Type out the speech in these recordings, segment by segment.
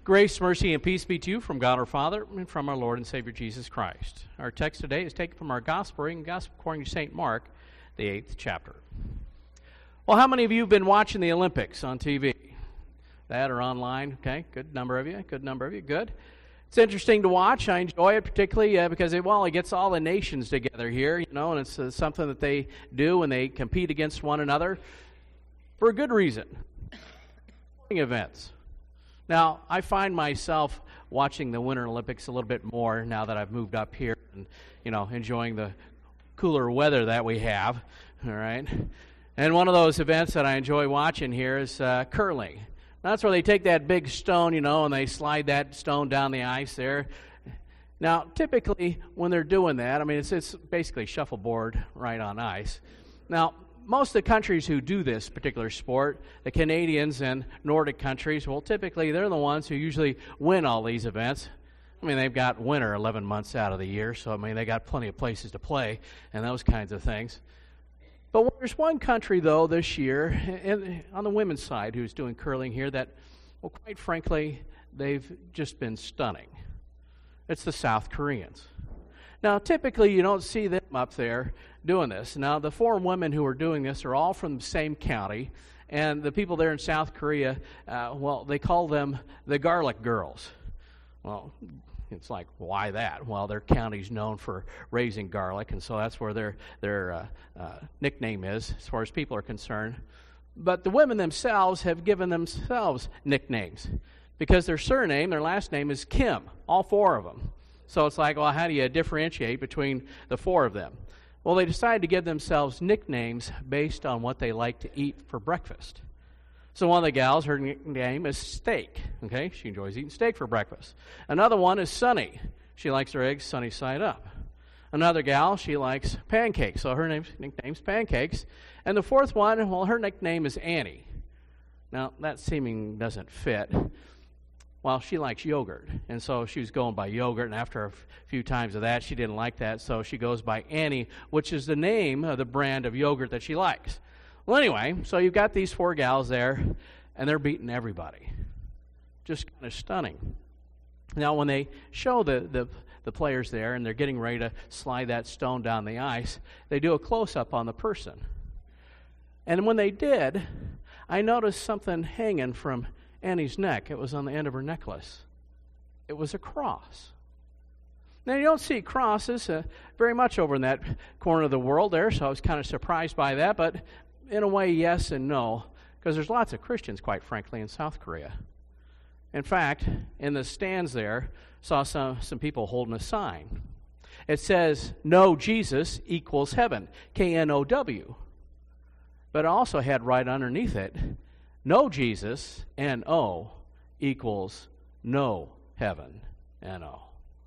Grace, mercy, and peace be to you from God our Father and from our Lord and Savior Jesus Christ. Our text today is taken from our Gospel reading, Gospel according to St. Mark, the 8th chapter. Well, how many of you have been watching the Olympics on TV? That or online? Okay, good number of you. Good. It's interesting to watch. I enjoy it particularly because it gets all the nations together here, and it's something that they do when they compete against one another for a good reason. Events. Now, I find myself watching the Winter Olympics a little bit more now that I've moved up here and, enjoying the cooler weather that we have, all right? And one of those events that I enjoy watching here is curling. That's where they take that big stone, and they slide that stone down the ice there. Now, typically, when they're doing that, it's basically shuffleboard right on ice. Now, most of the countries who do this particular sport, the Canadians and Nordic countries, well, typically they're the ones who usually win all these events. They've got winter 11 months out of the year, so, they got plenty of places to play and those kinds of things. But there's one country, though, this year, on the women's side, who's doing curling here that, well, quite frankly, they've just been stunning. It's the South Koreans. Now, typically, you don't see them up there doing this. Now, the four women who are doing this are all from the same county, and the people there in South Korea, they call them the Garlic Girls. Well, it's like, why that? Well, their county's known for raising garlic, and so that's where their nickname is, as far as people are concerned. But the women themselves have given themselves nicknames, because their last name is Kim, all four of them. So it's like, well, how do you differentiate between the four of them? Well, they decided to give themselves nicknames based on what they like to eat for breakfast. So one of the gals, her nickname is Steak. Okay, she enjoys eating steak for breakfast. Another one is Sunny. She likes her eggs sunny side up. Another gal, she likes pancakes, so her nickname's Pancakes. And the fourth one, well, her nickname is Annie. Now, that seeming doesn't fit. Well, she likes yogurt, and so she was going by yogurt, and after a few times of that, she didn't like that, so she goes by Annie, which is the name of the brand of yogurt that she likes. Well, anyway, so you've got these four gals there, and they're beating everybody. Just kind of stunning. Now, when they show the players there, and they're getting ready to slide that stone down the ice, they do a close-up on the person. And when they did, I noticed something hanging from Annie's neck. It was on the end of her necklace. It was a cross. Now, you don't see crosses very much over in that corner of the world there, so I was kind of surprised by that, but in a way, yes and no, because there's lots of Christians, quite frankly, in South Korea. In fact, in the stands there, saw some people holding a sign. It says, "No Jesus equals heaven," KNOW. But it also had right underneath it, "No Jesus, N-O, equals no heaven, N-O."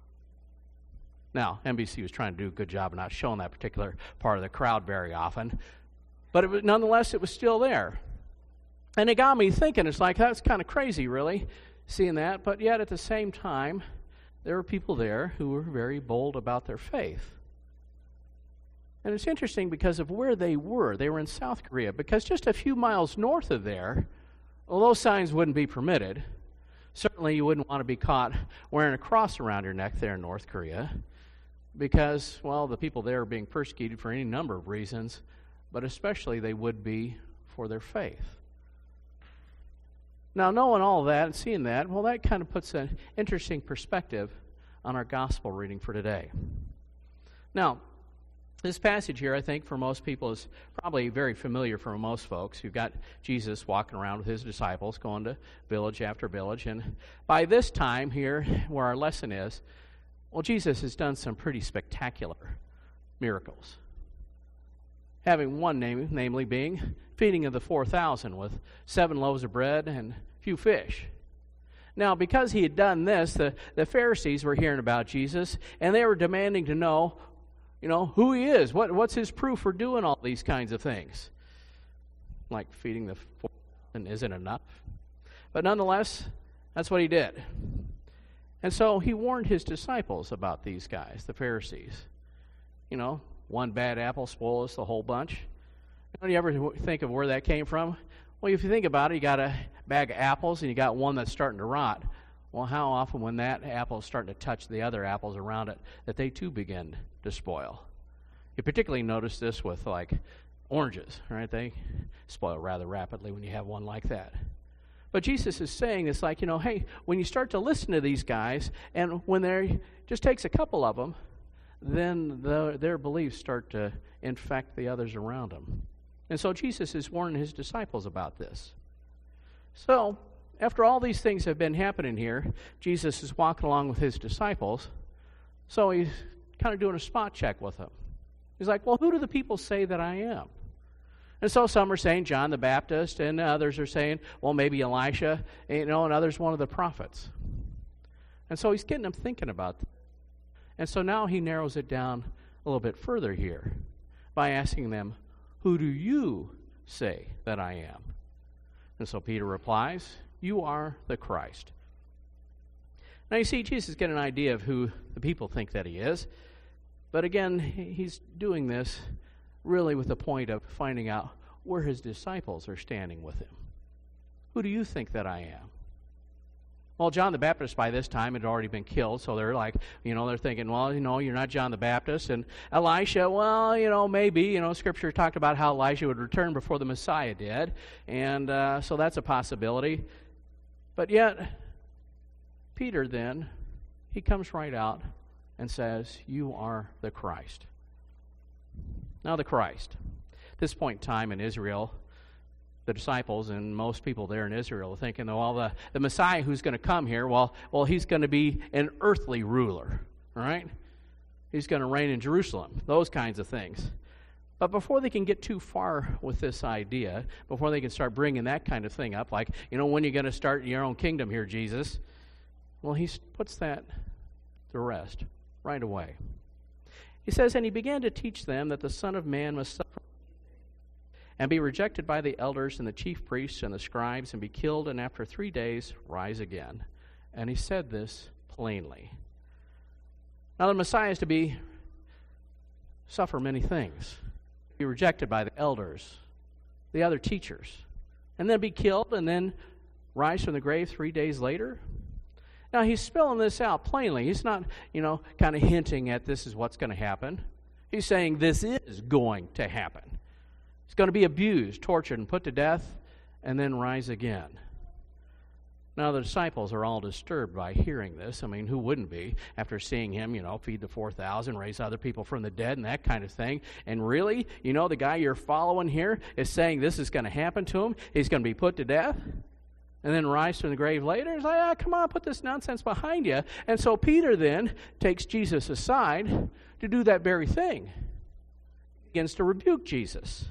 Now, NBC was trying to do a good job of not showing that particular part of the crowd very often, but nonetheless, it was still there. And it got me thinking, it's like, that's kind of crazy, really, seeing that, but yet at the same time, there were people there who were very bold about their faith. And it's interesting because of where they were. They were in South Korea, because just a few miles north of there, well, those signs wouldn't be permitted. Certainly you wouldn't want to be caught wearing a cross around your neck there in North Korea, because, well, the people there are being persecuted for any number of reasons, but especially they would be for their faith. Now, knowing all that and seeing that, well, that kind of puts an interesting perspective on our gospel reading for today. Now, this passage here, I think, for most people is probably very familiar for most folks. You've got Jesus walking around with his disciples, going to village after village. And by this time here, where our lesson is, well, Jesus has done some pretty spectacular miracles. Having one namely being feeding of the 4,000 with 7 loaves of bread and a few fish. Now, because he had done this, the Pharisees were hearing about Jesus, and they were demanding to know, who he is. What's his proof for doing all these kinds of things? Like feeding the 4,000 isn't enough. But nonetheless, that's what he did. And so he warned his disciples about these guys, the Pharisees. One bad apple spoils the whole bunch. Don't you ever think of where that came from? Well, if you think about it, you got a bag of apples and you got one that's starting to rot. Well, how often when that apple is starting to touch the other apples around it, that they too begin to spoil? You particularly notice this with like oranges, right? They spoil rather rapidly when you have one like that. But Jesus is saying it's like, hey, when you start to listen to these guys, and when there just takes a couple of them, then their beliefs start to infect the others around them. And so Jesus is warning his disciples about this. So, after all these things have been happening here, Jesus is walking along with his disciples, so he's kind of doing a spot check with them. He's like, well, who do the people say that I am? And so some are saying John the Baptist, and others are saying, well, maybe Elisha, and others one of the prophets. And so he's getting them thinking about this. And so now he narrows it down a little bit further here by asking them, who do you say that I am? And so Peter replies, you are the Christ. Now you see, Jesus gets an idea of who the people think that he is. But again, he's doing this really with the point of finding out where his disciples are standing with him. Who do you think that I am? Well, John the Baptist by this time had already been killed, so they're like, they're thinking, well, you're not John the Baptist. And Elisha, well, maybe, Scripture talked about how Elijah would return before the Messiah did, and so that's a possibility. But yet, Peter then, he comes right out and says, you are the Christ. Now the Christ. At this point in time in Israel, the disciples and most people there in Israel are thinking, well, the Messiah who's going to come here, well, he's going to be an earthly ruler, right? He's going to reign in Jerusalem, those kinds of things. But before they can get too far with this idea, before they can start bringing that kind of thing up, like, when are you going to start your own kingdom here, Jesus? Well, he puts that to rest right away. He says, and he began to teach them that the Son of Man must suffer and be rejected by the elders and the chief priests and the scribes and be killed and after 3 days rise again. And he said this plainly. Now the Messiah is to suffer many things. Be rejected by the elders, the other teachers, and then be killed and then rise from the grave 3 days later. Now, he's spelling this out plainly. He's not, kind of hinting at this is what's going to happen. He's saying this is going to happen. He's going to be abused, tortured, and put to death, and then rise again. Now, the disciples are all disturbed by hearing this. I mean, who wouldn't be after seeing him, feed the 4,000, raise other people from the dead, and that kind of thing. And really, the guy you're following here is saying this is going to happen to him. He's going to be put to death and then rise from the grave later. It's like, come on, put this nonsense behind you. And so Peter then takes Jesus aside to do that very thing. He begins to rebuke Jesus.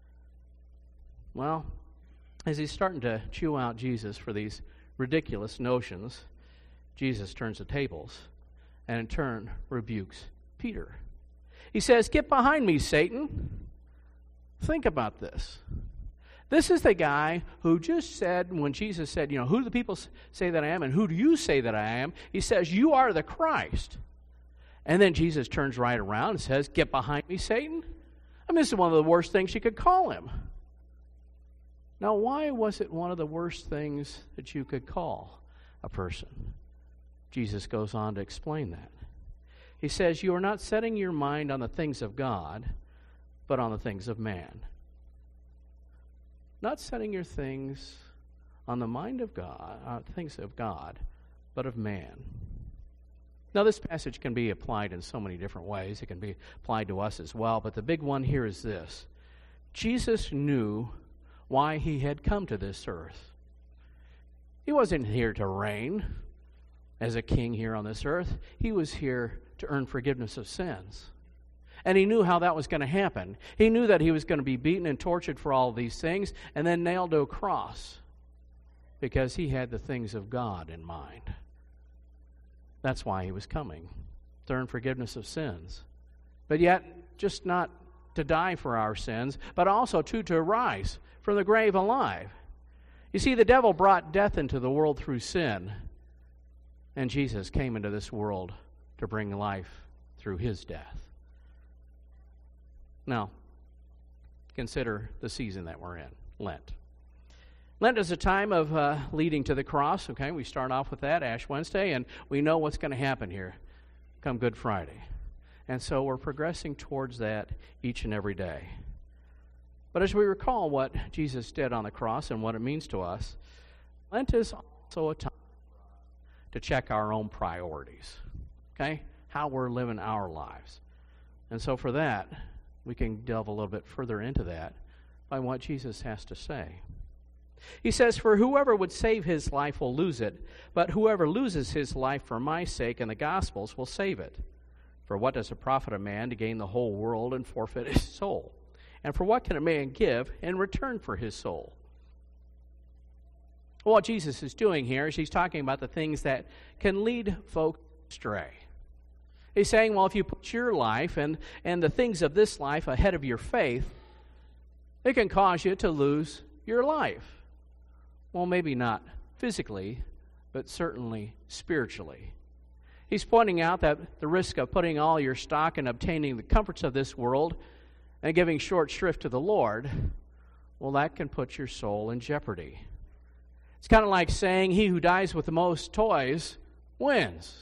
Well, as he's starting to chew out Jesus for these ridiculous notions, Jesus turns the tables and in turn rebukes Peter. He says, get behind me, Satan. Think about this. This is the guy who just said, when Jesus said, who do the people say that I am and who do you say that I am? He says, you are the Christ. And then Jesus turns right around and says, get behind me, Satan. I mean, this is one of the worst things you could call him. Now, why was it one of the worst things that you could call a person? Jesus goes on to explain that. He says, you are not setting your mind on the things of God, but on the things of man. Not setting your things on the mind of God, things of God, but of man. Now, this passage can be applied in so many different ways. It can be applied to us as well, but the big one here is this. Jesus knew why he had come to this earth. He wasn't here to reign as a king here on this earth. He was here to earn forgiveness of sins. And he knew how that was going to happen. He knew that he was going to be beaten and tortured for all of these things and then nailed to a cross because he had the things of God in mind. That's why he was coming, to earn forgiveness of sins. But yet, just not to die for our sins, but also to rise from the grave alive. You see, the devil brought death into the world through sin, and Jesus came into this world to bring life through his death. Now, consider the season that we're in, Lent. Lent is a time of leading to the cross. Okay, we start off with that, Ash Wednesday, and we know what's going to happen here come Good Friday. And so we're progressing towards that each and every day. But as we recall what Jesus did on the cross and what it means to us, Lent is also a time to check our own priorities, okay, how we're living our lives. And so for that, we can delve a little bit further into that by what Jesus has to say. He says, "For whoever would save his life will lose it, but whoever loses his life for my sake and the gospel's will save it. For what does it profit a man to gain the whole world and forfeit his soul? And for what can a man give in return for his soul?" Well, what Jesus is doing here is he's talking about the things that can lead folks astray. He's saying, well, if you put your life and the things of this life ahead of your faith, it can cause you to lose your life. Well, maybe not physically, but certainly spiritually. He's pointing out that the risk of putting all your stock in obtaining the comforts of this world and giving short shrift to the Lord, well, that can put your soul in jeopardy. It's kind of like saying he who dies with the most toys wins.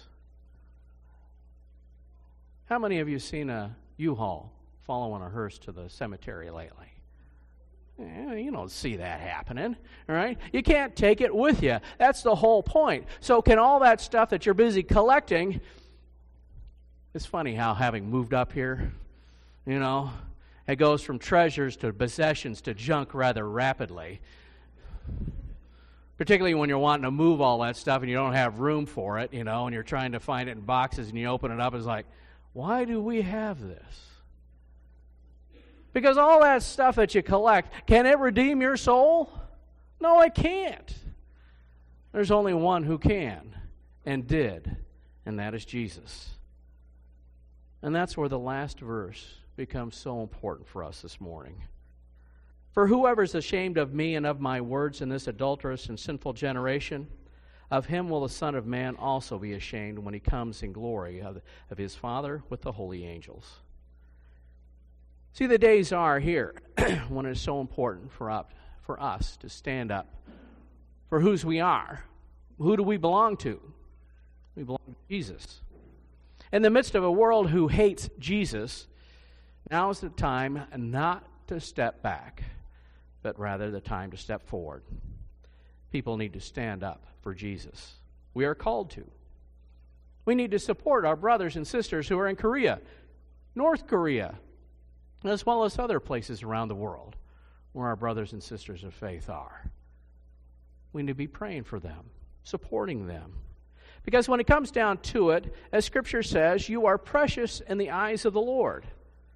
How many of you seen a U-Haul following a hearse to the cemetery lately? You don't see that happening, all right? You can't take it with you. That's the whole point. So can all that stuff that you're busy collecting, it's funny how having moved up here, it goes from treasures to possessions to junk rather rapidly. Particularly when you're wanting to move all that stuff and you don't have room for it, and you're trying to find it in boxes and you open it up, it's like, why do we have this? Because all that stuff that you collect, can it redeem your soul? No, it can't. There's only one who can and did, and that is Jesus. And that's where the last verse becomes so important for us this morning. "For whoever is ashamed of me and of my words in this adulterous and sinful generation, of him will the Son of Man also be ashamed when he comes in glory of his Father with the holy angels." See, the days are here when it's so important for us to stand up for whose we are. Who do we belong to? We belong to Jesus. In the midst of a world who hates Jesus, now is the time not to step back, but rather the time to step forward. People need to stand up for Jesus. We are called to. We need to support our brothers and sisters who are in Korea, North Korea, as well as other places around the world where our brothers and sisters of faith are. We need to be praying for them, supporting them. Because when it comes down to it, as Scripture says, you are precious in the eyes of the Lord.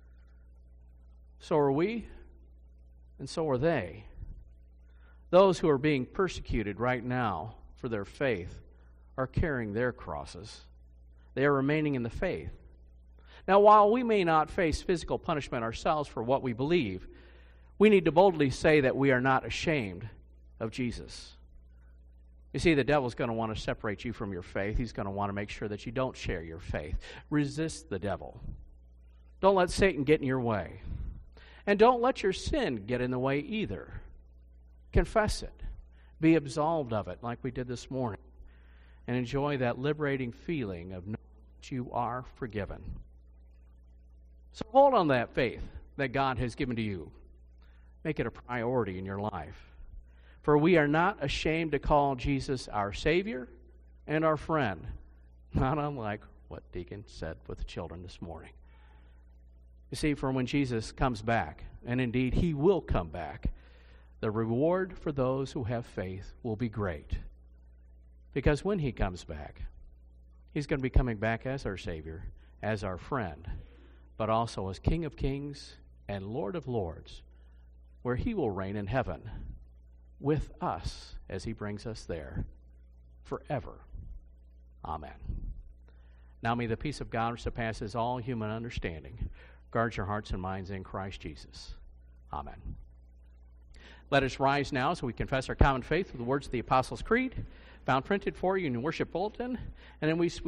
So are we, and so are they. Those who are being persecuted right now for their faith are carrying their crosses. They are remaining in the faith. Now, while we may not face physical punishment ourselves for what we believe, we need to boldly say that we are not ashamed of Jesus. You see, the devil's going to want to separate you from your faith. He's going to want to make sure that you don't share your faith. Resist the devil. Don't let Satan get in your way. And don't let your sin get in the way either. Confess it. Be absolved of it like we did this morning. And enjoy that liberating feeling of knowing that you are forgiven. So hold on to that faith that God has given to you. Make it a priority in your life. For we are not ashamed to call Jesus our Savior and our friend, not unlike what Deacon said with the children this morning. You see, for when Jesus comes back, and indeed he will come back, the reward for those who have faith will be great. Because when he comes back, he's going to be coming back as our Savior, as our friend, but also as King of Kings and Lord of Lords, where he will reign in heaven with us as he brings us there forever. Amen. Now may the peace of God, which surpasses all human understanding, guard your hearts and minds in Christ Jesus. Amen. Let us rise now so we confess our common faith with the words of the Apostles' Creed, found printed for you in your worship bulletin, and then we